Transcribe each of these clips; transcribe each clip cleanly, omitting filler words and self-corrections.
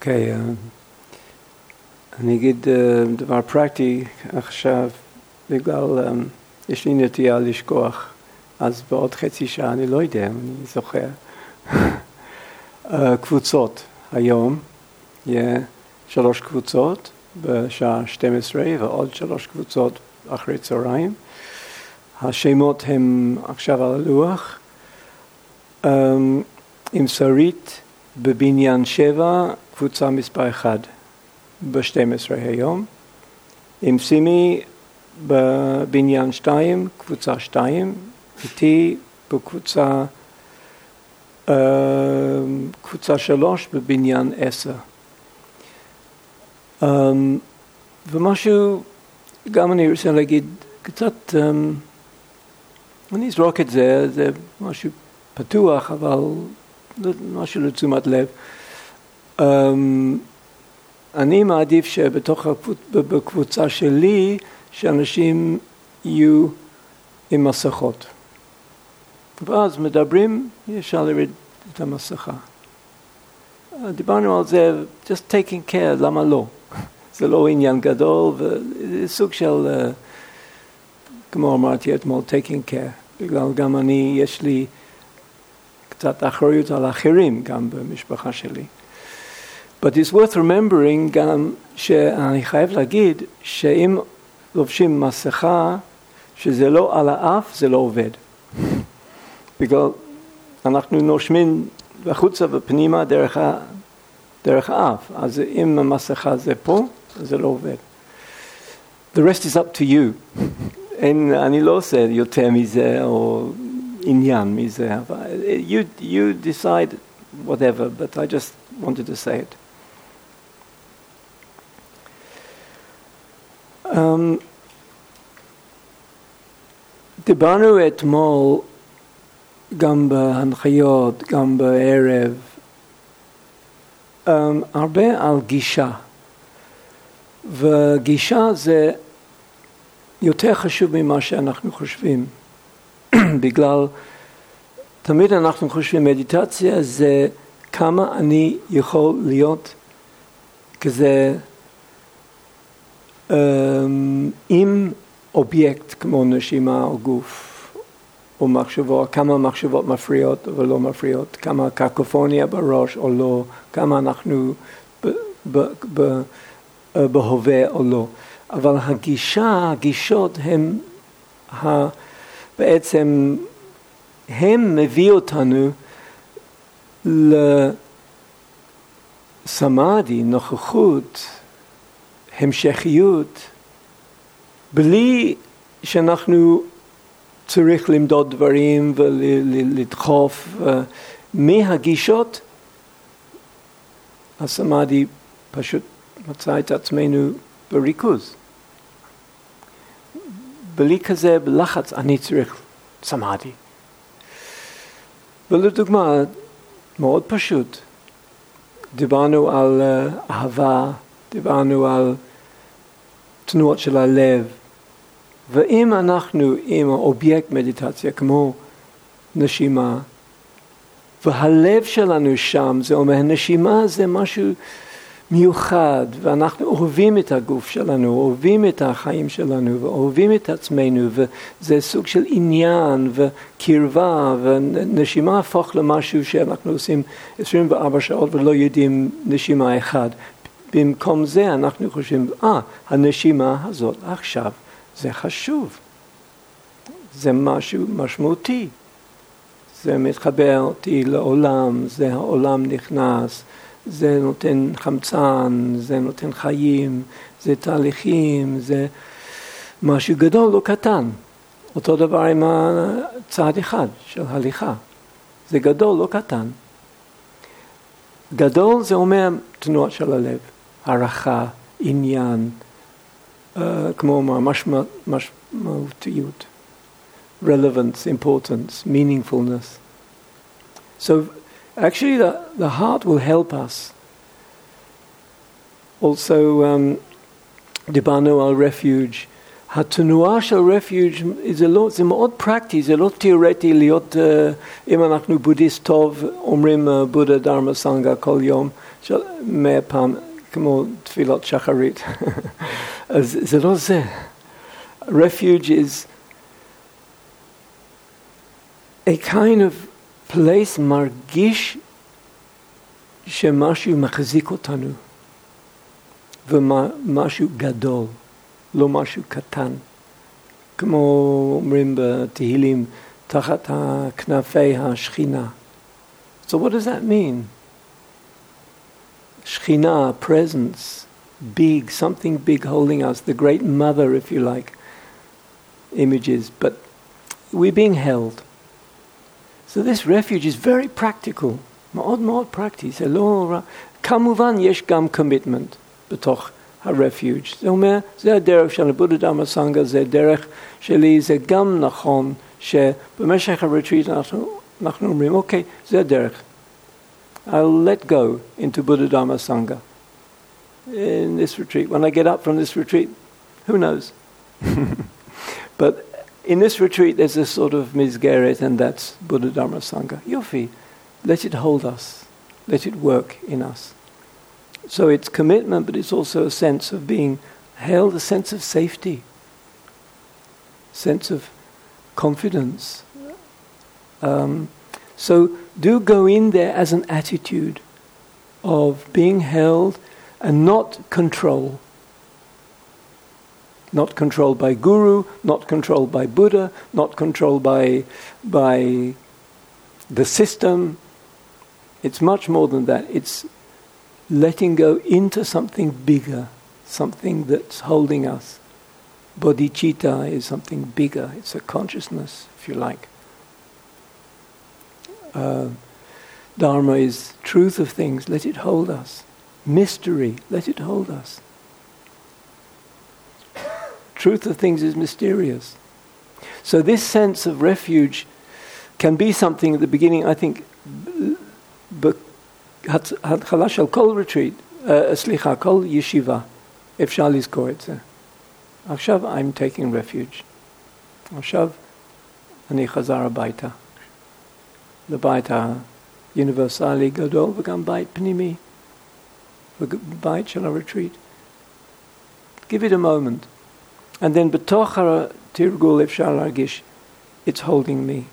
אוקיי, אני אגיד דבר פרקטי עכשיו, בגלל יש לי נטייה לשכוח, אז בעוד חצי שעה אני לא יודע, אני זוכר. קבוצות, היום יהיה 3 קבוצות בשעה 12 ועוד 3 קבוצות אחרי צהריים. השמות הם עכשיו על הלוח. עם שרית בבניין 7, קבוצה מספר 1 ב-12 היום. עם סימי בבניין 2, קבוצה 2. איתי בקבוצה קבוצה 3 בבניין 10. ומשהו, גם אני רוצה להגיד, קצת, אני אזרוק את זה, זה משהו פתוח, אבל משהו לתשומת לב. אני מעדיף שבתוך בקבוצה שלי, שאנשים יהיו עם מסכות. ואז מדברים, אפשר להוריד את המסכה. דיברנו על זה, just taking care, למה לא? זה לא עניין גדול, וזה סוג של, כמו אמרתי אתמול, taking care. בגלל גם אני, יש לי קצת אחריות על האחרים, גם במשפחה שלי. But it's worth remembering גם שאני חייב להגיד, שאם לובשים מסכה, שזה לא על האף, זה לא עובד. בגלל אנחנו נושמים בחוצה ופנימה דרך האף. אז אם המסכה זה פה, זה לא עובד. The rest is up to you. אני לא עושה יותר מזה או עניין מזה. You decide whatever, but I just wanted to say it. דיברנו אתמול גם בהנחיות, גם בערב, הרבה על גישה. וגישה זה יותר חשוב ממה שאנחנו חושבים. בגלל, תמיד אנחנו חושבים מדיטציה זה כמה אני יכול להיות כזה עם אובייקט כמו נשימה או גוף. או מחשבות, כמה מחשבות מפריעות ולא מפריעות, כמה קקופוניה בראש או לא, כמה אנחנו בהווה או לא. אבל הגישות הם בעצם, הם מביא אותנו לסמאדי, נוכחות, המשכיות, בלי שאנחנו צריך למדוד דברים ולדחוף. מהגישות, הסמאדי פשוט מצא את עצמנו בריכוז. בלי כזה בלחץ, אני צריך סמאדי. ולדוגמה, מאוד פשוט, דיברנו על אהבה, דיברנו על תנועות של הלב, ואם אנחנו עם האובייקט מדיטציה כמו נשימה, והלב שלנו שם, זה אומר, נשימה זה משהו מיוחד, ואנחנו אוהבים את הגוף שלנו, אוהבים את החיים שלנו, ואוהבים את עצמנו, וזה סוג של עניין וקרבה, ונשימה הפוך למשהו שאנחנו עושים 24 שעות ולא יודעים נשימה אחד. במקום זה אנחנו חושבים, הנשימה הזאת עכשיו, זה חשוב, זה משהו משמעותי, זה מתחבר אותי לעולם, זה העולם נכנס, זה נותן חמצן, זה נותן חיים, זה תהליכים, זה משהו גדול לא קטן. אותו דבר עם הצעד אחד של הליכה, זה גדול לא קטן. גדול זה אומר תנועות של הלב, הערכה, עניין, כמו משמעותיות, relevance, importance, meaningfulness. So actually the heart will help us. Also, דיברנו על refuge. התנועה של refuge זה מאוד פרקטי, זה לא תיאורטי להיות, אם אנחנו בודהיסט טוב, אומרים בודה דרמה סנגה כל יום, מאה פעם, כמו תפילות שחרית. אז זה לא זה. Refuge is a kind of place מרגיש שמשהו מחזיק אותנו, ומשהו גדול, לא משהו קטן. כמו אומרים בתהילים, תחת הכנפי השכינה. So what does that mean? Shekhinah, presence, big, something big holding us, the great mother, if you like, images, but we're being held. So this refuge is very practical, מאוד מאוד פרקטי. זה לא... כמובן יש גם commitment בתוך ה-refuge. זה אומר, זה הדרך של הבודה דרמה סנגה, זה הדרך שלי, זה גם נכון שבמשך ה-retreat אנחנו אומרים, אוקיי, זה הדרך. I'll let go into Buddha Dharma Sangha in this retreat. When I get up from this retreat, who knows? But in this retreat, there's a sort of mizgeret, and that's Buddha Dharma Sangha. Yofi, let it hold us. Let it work in us. So it's commitment, but it's also a sense of being held, a sense of safety, sense of confidence. So do go in there as an attitude of being held and not control. Not controlled by guru, not controlled by Buddha, not controlled by the system. It's much more than that. It's letting go into something bigger, something that's holding us. Bodhicitta is something bigger. It's a consciousness, if you like. Dharma is truth of things, let it hold us. Mystery, let it hold us. Truth of things is mysterious. So this sense of refuge can be something at the beginning, I think, התחלה של כל retreat, סליחה, כל ישיבה, אפשר לזכור את זה. עכשיו I'm taking refuge. עכשיו אני חזר הביתה. לבית האוניברסלי גדול וגם בית פנימי, ובית של הריטריט. Give it a moment. And then בתוך התרגול אפשר להרגיש, it's holding me.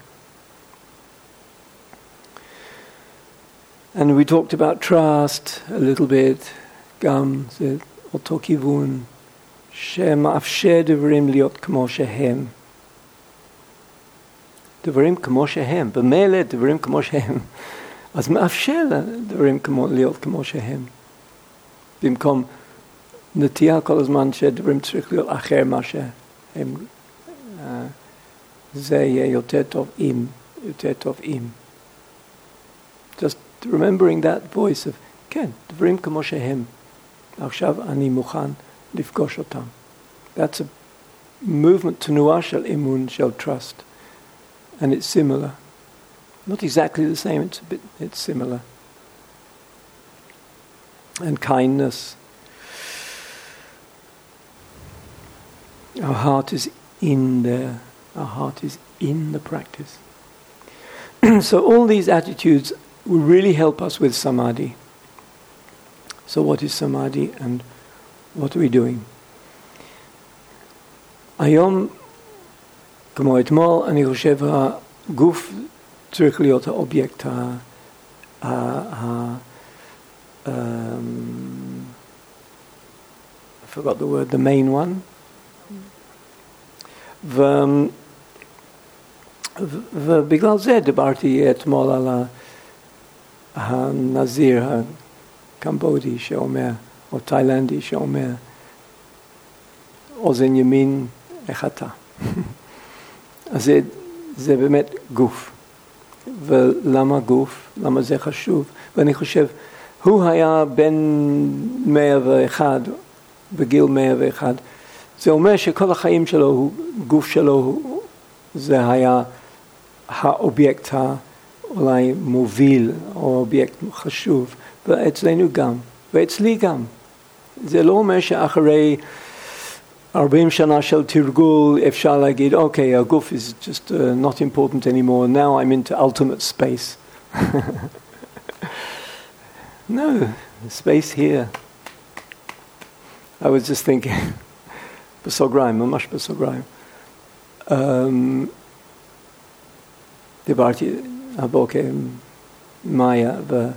And we talked about trust a little bit, גם זה אותו כיוון, שמאפשר דברים להיות כמו שהם. דברים כמו שהם, במילא דברים כמו שהם. אז מאפשר דברים להיות כמו שהם. במקום נטייה כל הזמן שדברים צריך להיות אחר מה שהם. זה יהיה יותר טוב אם, יותר טוב אם. Just remembering that voice of, כן, דברים כמו שהם. עכשיו אני מוכן לפגוש אותם. That's a movement, תנועה של אמון, של trust. And it's similar. Not exactly the same, it's similar. And kindness. Our heart is in there. Our heart is in the practice. So all these attitudes will really help us with samadhi. So what is samadhi and what are we doing? היום כמו אתמול, אני חושב הגוף צריך להיות האובייקט, I forgot the word, the main one. ובגלל זה דיברתי אתמול על הנזיר הקמבודי שאומר, או תאילנדי שאומר, אוזן ימין, איך אתה? אז זה באמת גוף. ולמה גוף? למה זה חשוב? ואני חושב, הוא היה בן 101, בגיל 101. זה אומר שכל החיים שלו, גוף שלו, זה היה האובייקט אולי מוביל, או אובייקט חשוב. ואצלנו גם, ואצלי גם. זה לא אומר שאחרי 40 שנה של תרגול אפשר להגיד, אוקיי, הגוף is just not important anymore, now I'm into ultimate space. No, space here. I was just thinking, בסוגריים, ממש בסוגריים. דיברתי הבוקר עם מאיה,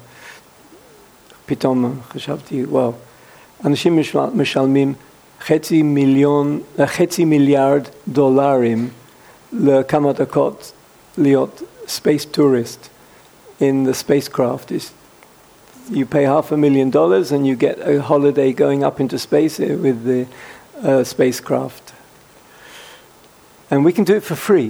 ופתאום חשבתי, וואו, אנשים משלמים חצי מיליארד דולרים לכמה דקות להיות space tourist in the spacecraft. You pay $500,000 and you get a holiday going up into space with the spacecraft. And we can do it for free.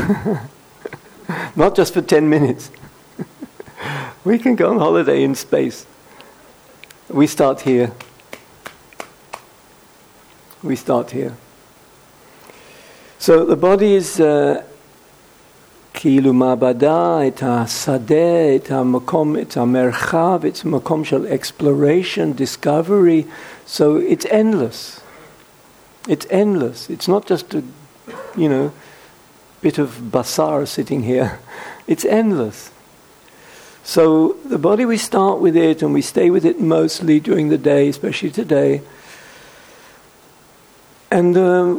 Not just for 10 minutes. We can go on holiday in space. We start here. We start here. So the body is כאילו מעבדה, את השדה, את המקום, את המרחב, it's מקום של exploration, discovery. So it's endless. It's endless. It's not just a, bit of basar sitting here. It's endless. So the body, we start with it and we stay with it mostly during the day, especially today. And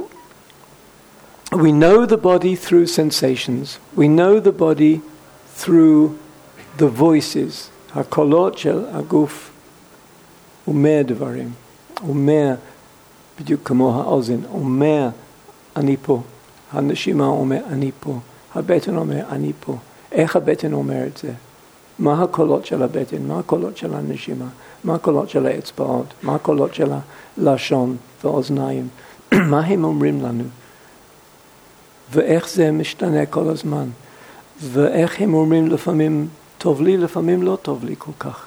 we know the body through sensations. We know the body through the voices. הקולות של הגוף אומר דברים. אומר, בדיוק כמו האוזן, אומר, אני פה. הנשימה אומר, אני פה. הבטן אומר, אני פה. איך הבטן אומר את זה? מה הקולות של הבטן? מה הקולות של הנשימה? מה הקולות של האצבעות? מה הקולות של הלשון והאוזניים? מה הם אומרים לנו? ואיך זה משתנה כל הזמן? ואיך הם אומרים לפעמים טוב לי, לפעמים לא טוב לי כל כך.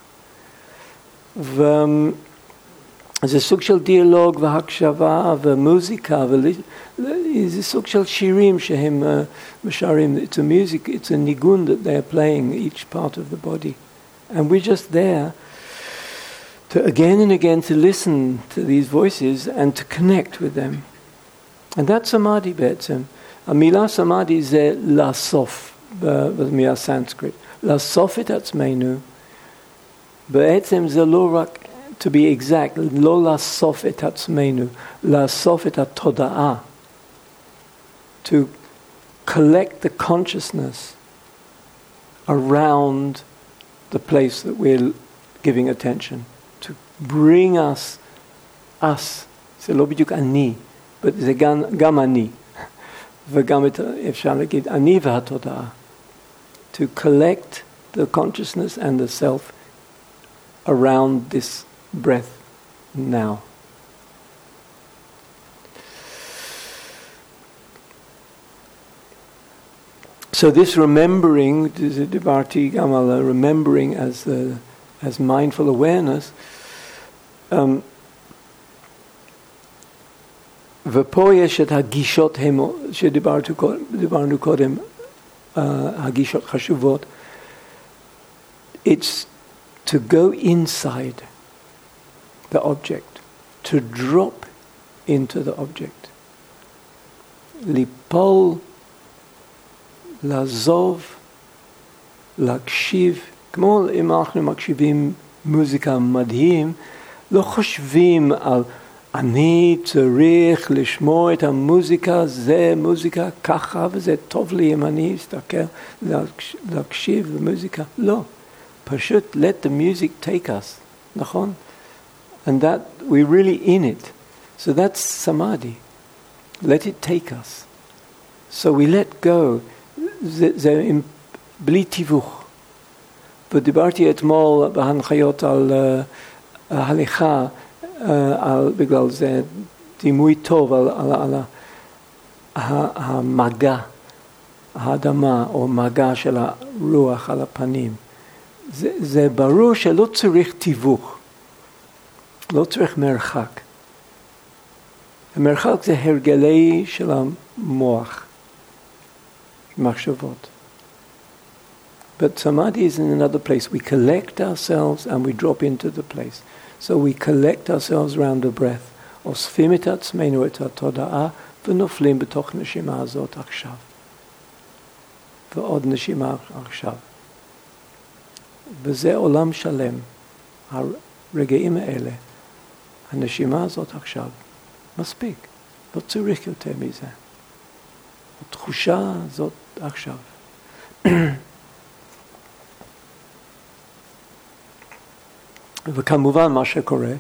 וזה סוג של דיאלוג והקשבה ומוזיקה, זה סוג של שירים שהם משרים. It's a music, it's a nigun that they're playing, each part of the body. And we're just there to again and again to listen to these voices and to connect with them. And that's samadhi בעצם. המילה samadhi זה לאסוף, במילה סנסקריט. לאסוף את עצמנו, בעצם זה לא רק, to be exact, לא לאסוף את עצמנו, לאסוף את התודעה. To collect the consciousness around the place that we're giving attention. To bring us, זה לא בדיוק אני, but זה גם אני. וגם אפשר להגיד אני והתודעה. To collect the consciousness and the self around this breath now. So this remembering, דיברתי גם על remembering as mindful awareness, ופה יש את הגישות שדיברנו קודם, הגישות חשובות. It's to go inside the object, to drop into the object. ליפול, לעזוב, להקשיב. כמו אם אנחנו מקשיבים מוזיקה מדהים, לא חושבים על אני צריך לשמוע את המוזיקה, זה מוזיקה ככה וזה טוב לי אם אני אסתכל להקשיב למוזיקה. לא, פשוט let the music take us, נכון? And that we're really in it. So that's samadhi. Let it take us. So we let go. זה בלי תיווך. ודיברתי אתמול בהנחיות על ההליכה, בגלל זה דימוי טוב על המגע, האדמה או מגע של הרוח על הפנים. זה ברור שלא צריך תיווך, לא צריך מרחק. המרחק זה הרגלי של המוח, מחשבות. But samadhi is in another place. We collect ourselves and we drop into the place. So we collect ourselves around the breath. אוספים את עצמנו, את התודעה, ונופלים בתוך נשימה הזאת עכשיו. ועוד נשימה עכשיו. וזה עולם שלם. רגעים האלה, הנשימה הזאת עכשיו, מספיק, לא צריך יותר מזה. התחושה הזאת עכשיו. וכמובן מה שקורה,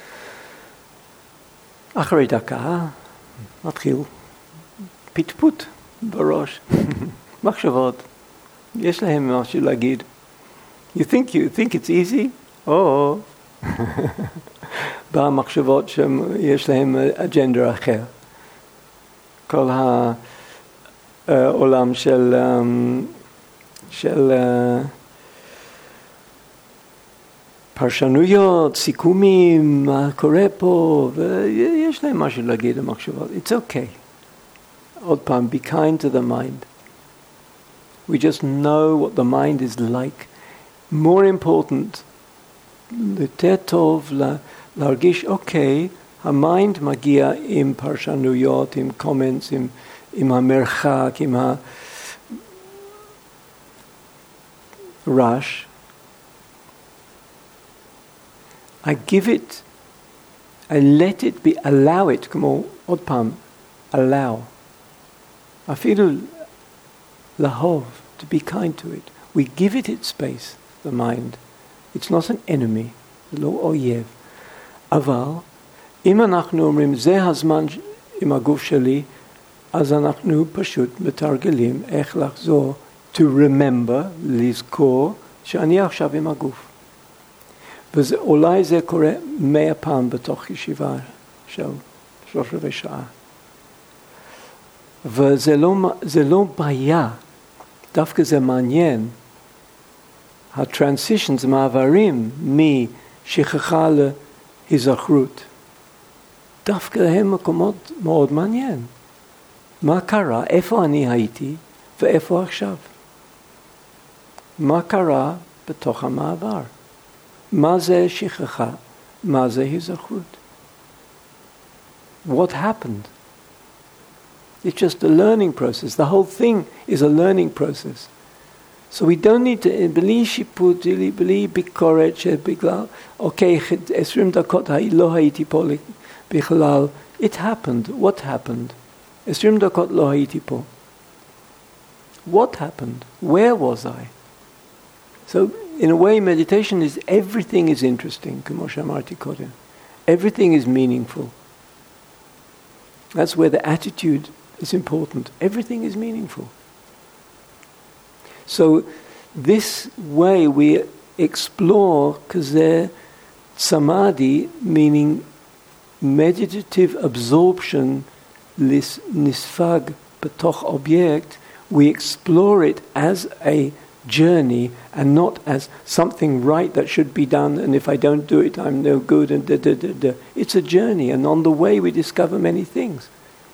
אחרי דקה מתחיל פטפוט בראש, מחשבות, יש להם משהו להגיד. You think it's easy? או במחשבות שיש להם אג'נדה אחר. כל העולם של פרשנויות, סיכומים, מה קורה פה, ויש להם משהו להגיד למחשבות. It's okay. עוד פעם, be kind to the mind. We just know what the mind is like. More important, יותר טוב להרגיש, אוקיי, המיינד מגיע עם פרשנויות, עם קומנטס, עם המרחק, עם הרעש. I give it, I let it be, allow it, כמו עוד פעם, allow. אפילו לאהוב, to be kind to it. We give it its space, the mind. It's not an enemy, זה לא אויב. אבל אם אנחנו אומרים, זה הזמן עם הגוף שלי, אז אנחנו פשוט מתרגלים איך לחזור, to remember, לזכור, שאני עכשיו עם הגוף. ואולי זה קורה 100 פעם בתוך ישיבה של 3 שעה. וזה לא בעיה, דווקא זה מעניין. הטרנסישנס מעברים משכחה להיזכרות. דווקא הם מקומות מאוד מעניין. מה קרה? איפה אני הייתי ואיפה עכשיו? מה קרה בתוך המעבר? מה זה שכחה? מה זה היזכרות? What happened? It's just a learning process. The whole thing is a learning process. So we don't need to, בלי שיפוט, בלי ביקורת שבגלל, אוקיי, 20 דקות לא הייתי פה בכלל. It happened. What happened? 20 דקות לא הייתי פה. What happened? Where was I? So in a way, meditation is everything is interesting, כמו שאמרתי קודם. Everything is meaningful. That's where the attitude is important. Everything is meaningful. So this way we explore kazeh samadhi, meaning meditative absorption, nisfag betoch object. We explore it as a journey and not as something right that should be done, and if I don't do it I'm no good, and It's a journey, and on the way we discover many things.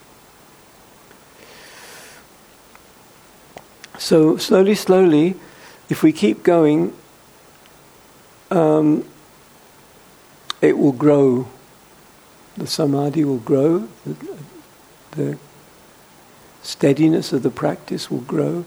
So slowly, if we keep going, it will grow. The samadhi will grow, the steadiness of the practice will grow.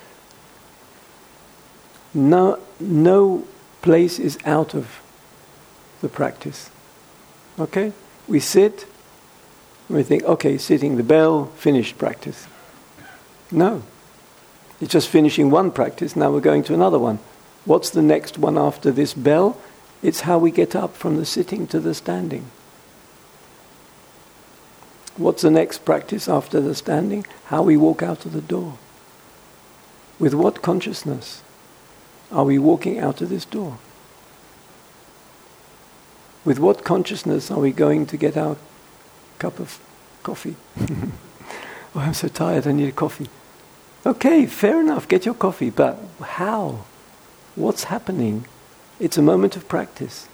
No place is out of the practice. Okay? We sit, and we think, okay, sitting the bell, finished practice. No. It's just finishing one practice, now we're going to another one. What's the next one after this bell? It's how we get up from the sitting to the standing. What's the next practice after the standing? How we walk out of the door. With what consciousness are we walking out of this door? With what consciousness are we going to get our cup of coffee? Oh, I'm so tired, I need a coffee. Okay, fair enough, get your coffee, but how? What's happening? It's a moment of practice.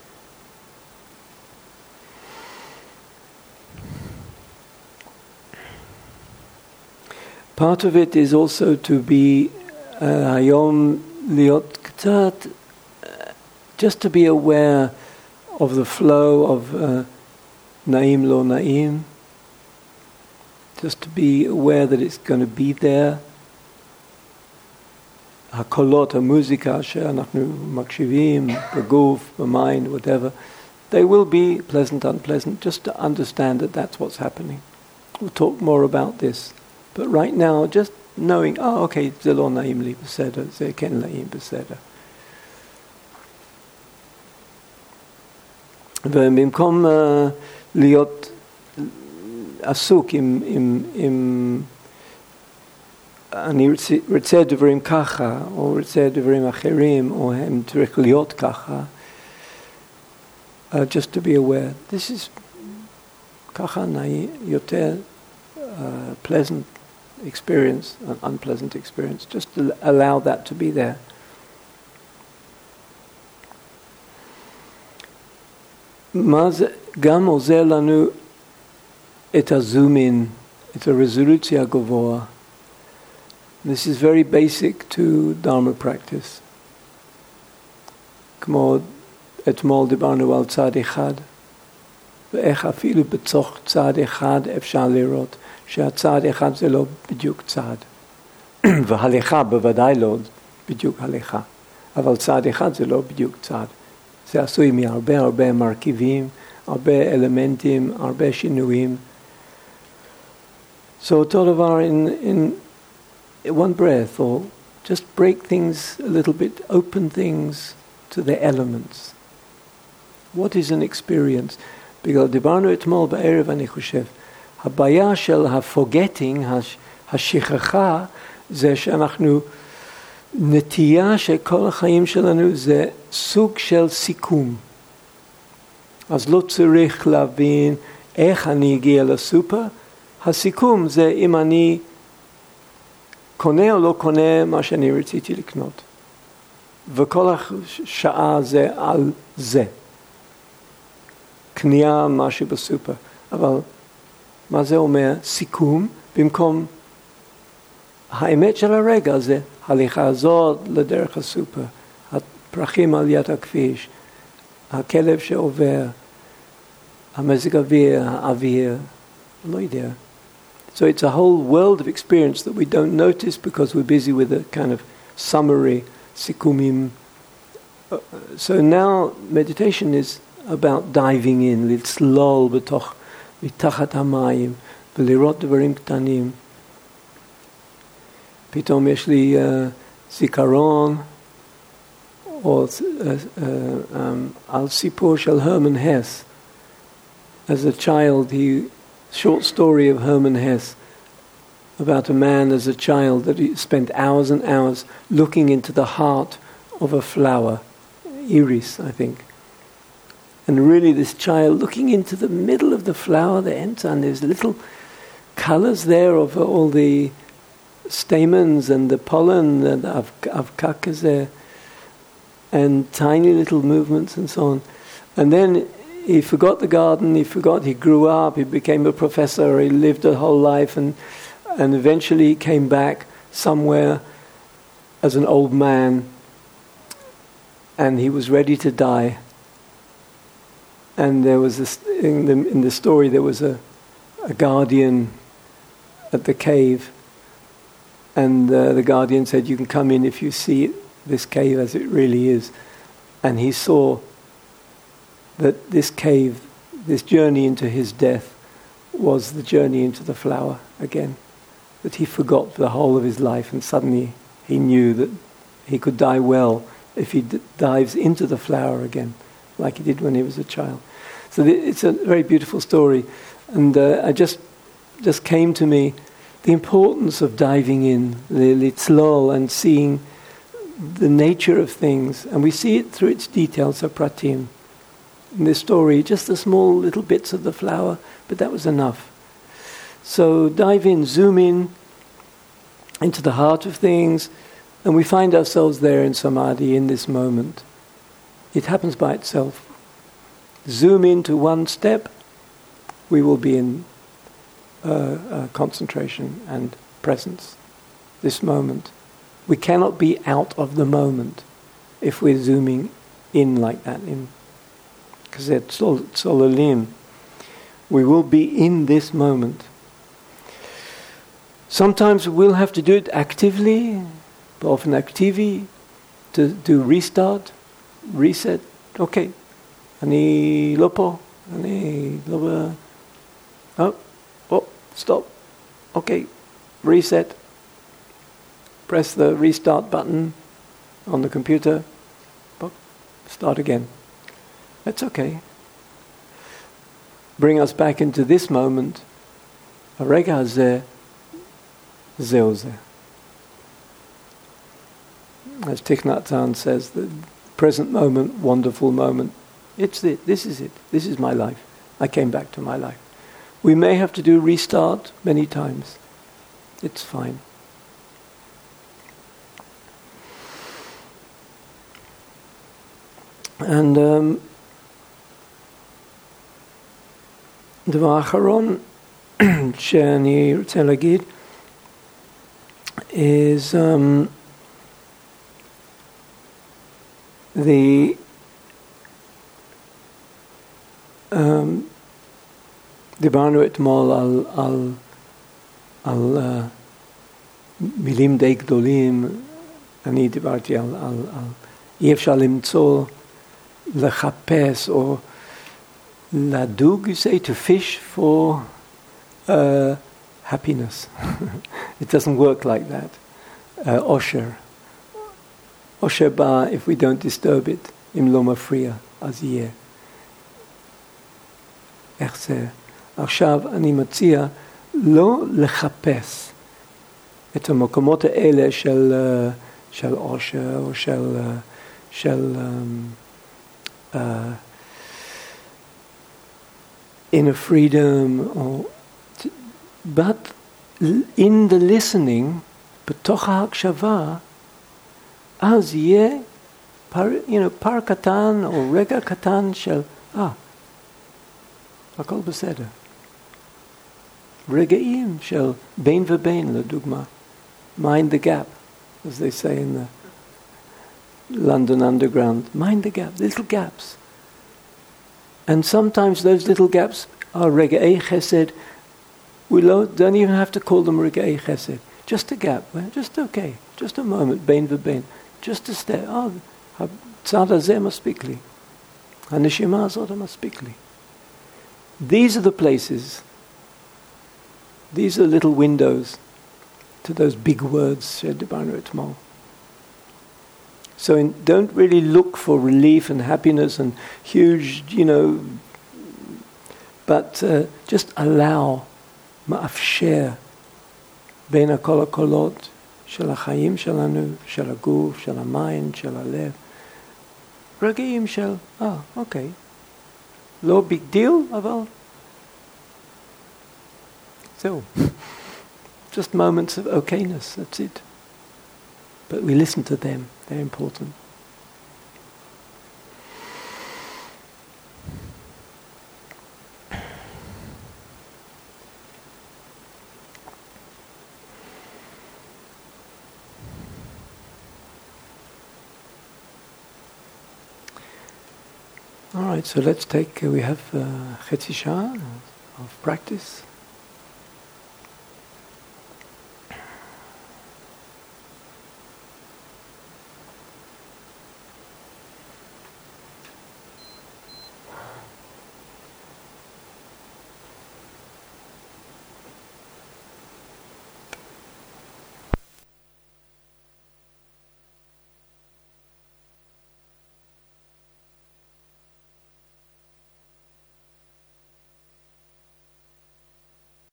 Part of it is also to be hayom liot ktat, just to be aware of the flow of naim lo naim, just to be aware that it's going to be there. הקולות, המוזיקה שאנחנו מקשיבים, בגוף, במיינד, whatever, they will be pleasant, unpleasant, just to understand that that's what's happening. We'll talk more about this. But right now, just knowing, okay, זה לא נעים לי בסדר, זה כן נעים בסדר. ובמקום להיות עסוק עם אני רוצה דברים ככה, או רוצה דברים אחרים, או הם צריך להיות ככה, just to be aware, this is ככה נעים, יותר pleasant experience, an unpleasant experience, just to allow that to be there. מה זה גם עוזר לנו את הזום-אין, את הרזולוציה הגבוהה. This is very basic to Dharma practice. כמו אתמול דיברנו על צד אחד, ואיך אפילו בתוך צד אחד אפשר לראות שהצד אחד זה לא בדיוק צד. והליכה בוודאי לא בדיוק הליכה, אבל צד אחד זה לא בדיוק צד. זה עשוי מהרבה הרבה מרכיבים, הרבה אלמנטים, הרבה שינויים. So אותו דבר in one breath, or just break things a little bit, open things to the elements. What is an experience? בגלל דיברנו אתמול בערב, אני חושב, הבעיה של הפוגטינג, השכחה, זה שאנחנו, נטייה שכל החיים שלנו זה סוג של סיכום. אז לא צריך להבין איך אני אגיע לסופר. הסיכום זה אם אני קונה או לא קונה מה שאני רציתי לקנות. וכל השעה זה על זה. קנייה משהו בסופר. אבל מה זה אומר? סיכום במקום האמת של הרגע זה הליכה הזאת לדרך הסופר, הפרחים על יד הכביש, הכלב שעובר, המזג אוויר, האוויר, לא יודע. So it's a whole world of experience that we don't notice because we're busy with a kind of summary, sikumim. So now meditation is about diving in, לצלול בתוך, מתחת המים, ולראות דברים קטנים. פתאום יש לי זיכרון, או על סיפור של הרמן הס. As a child, short story of Hermann Hesse about a man as a child that he spent hours and hours looking into the heart of a flower, iris, I think. And really this child looking into the middle of the flower, the enter, and there's little colors there of all the stamens and the pollen and of kakazeh, and tiny little movements and so on. And then he forgot the garden, he grew up, he became a professor, he lived a whole life, and eventually he came back somewhere as an old man, and he was ready to die. And there was this, in the story there was a guardian at the cave, and the guardian said, you can come in if you see this cave as it really is. And he saw that this cave, this journey into his death, was the journey into the flower again. That he forgot for the whole of his life, and suddenly he knew that he could die well if he dives into the flower again, like he did when he was a child. So it's a very beautiful story, and I just came to me the importance of diving in, the litzlol, and seeing the nature of things, and we see it through its details, pratim. In this story, just the small little bits of the flower, but that was enough. So dive in, zoom in into the heart of things, and we find ourselves there in samadhi in this moment. It happens by itself. Zoom into one step, we will be in concentration and presence. This moment. We cannot be out of the moment if we're zooming in like that. Because it's tzolalim. We will be in this moment. Sometimes we'll have to do it actively, באופן אקטיבי, to restart, reset, אוקיי, אני לא פה, אני לא stop, okay, reset, press the restart button on the computer, start again. That's okay. Bring us back into this moment. הרגע הזה, זהו זה. As Thich Nhat Hanh says, the present moment, wonderful moment. It's it. This is it. This is my life. I came back to my life. We may have to do restart many times. It's fine. And דבר אחרון שאני רוצה להגיד is דיברנו אתמול על מילים די גדולים. אני דיברתי על אי אפשר למצוא, לחפש או לדוג, you say, to fish for happiness. It doesn't work like that. Osher בא, if we don't disturb it, אם לא מפריע, אז יהיה. איך זה? עכשיו אני מציע לא לחפש את המקומות האלה של אושר או של inner freedom, but in the listening, בתוך ההקשבה, אז יהיה פר קטן או רגע קטן של הכל בסדר. רגעים של בין ובין, לדוגמה. Mind the gap, as they say in the London Underground. Mind the gap, little gaps. And sometimes those little gaps are rega'i chesed. We don't even have to call them rega'i chesed. Just a gap, just okay, just a moment, בין ובין. Just to stay, הצד הזה מספיק לי. הנשימה הזאת מספיק לי. These are the places, these are little windows to those big words שדיברנו אתמול. So don't really look for relief and happiness and huge, but just allow, מאפשר, בין כל הקולות של החיים שלנו, של הגוף, של המיינד, של הלב. רגעים של, אוקיי. לא ביג דיל, אבל זהו. Just moments of okayness, that's it. But we listen to them, they're important. All right, so let's take, we have חצי שעה of practice.